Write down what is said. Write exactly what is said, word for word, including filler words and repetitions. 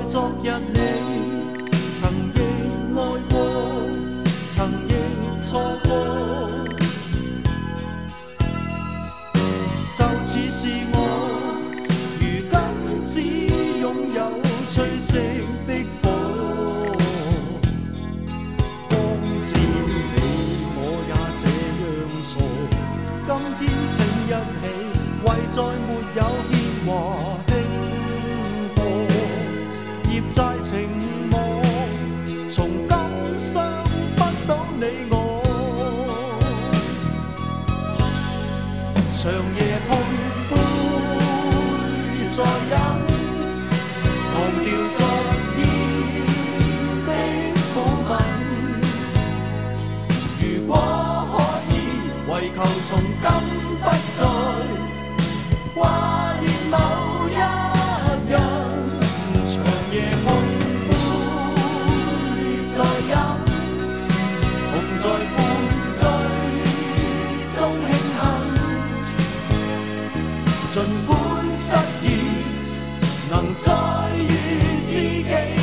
昨日你曾亦愛過，曾亦錯過，就似是我如今只擁有吹熄的火，方知你我也這樣傻。今天請一起，為再沒有牽掛輕破，業債情網，從今傷不到你我。長夜碰杯再飲，忘掉昨天的苦吻。如果可以，為求從今不再掛念某一人。長夜碰杯再飲，同在半醉中慶幸。儘管失意，能再遇知己。